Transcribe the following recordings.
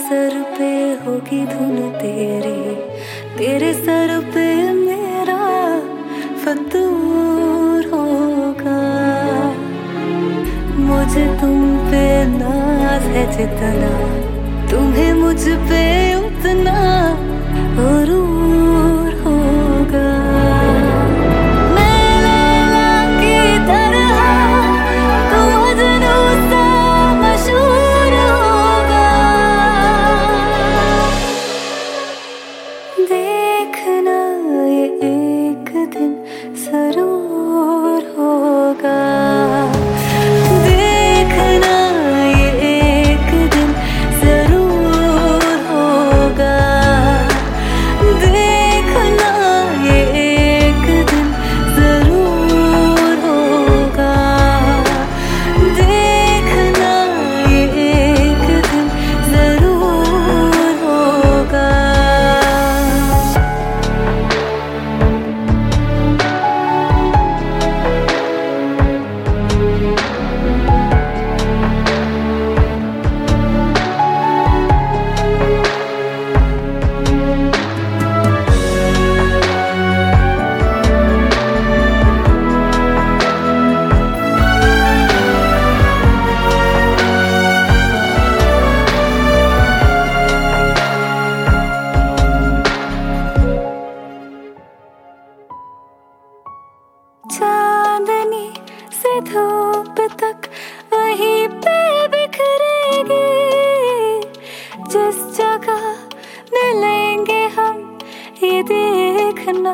Sir पे होगी धुन तेरी, तेरे सर पे मेरा फतूर होगा। मुझे तुम पे नाज है जितना, तुम्हें मुझ पे उतना गुरूर होगा। मैं लैला की तरह, तू मजनू सा मशहूर होगा। देखना ये एक दिन जरूर होगा। देखना ये एक दिन जरूर होगा। देखना ये एक दिन जरूर होगा। देखना ये एक दिन जरूर होगा। चांदनी से धूप तक वहीं पे बिखरेगी, जिस जगह मिलेंगे हम ये देखना।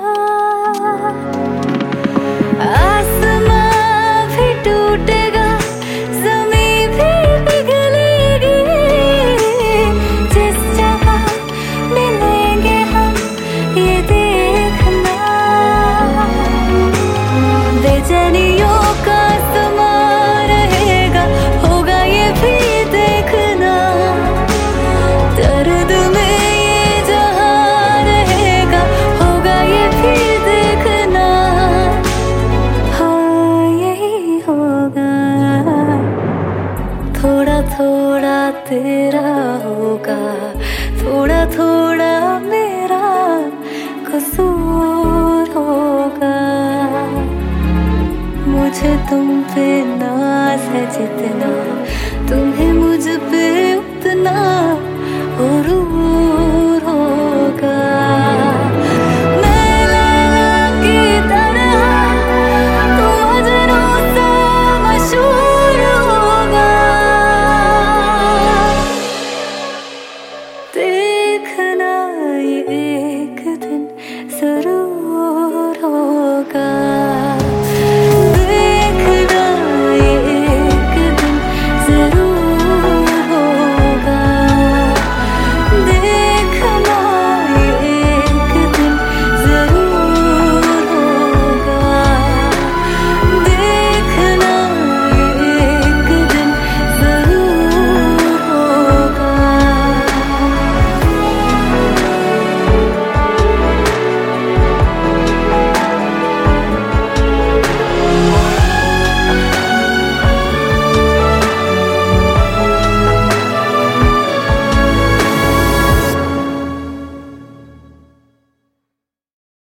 आसमां भी टूटेगा, ज़मीं भी पिघलेगी, जिस जगह मिलेंगे हम ये देखना। बेचैनियों का समा रहेगा, होगा ये भी देखना। दर्द में ये जहां रहेगा, होगा ये भी देखना। हाँ यही होगा, थोड़ा थोड़ा तेरा होगा, थोड़ा थोड़ा मेरा कसूर होगा। मुझे तुम पे नाज है जितना, तुम्हें मुझ पे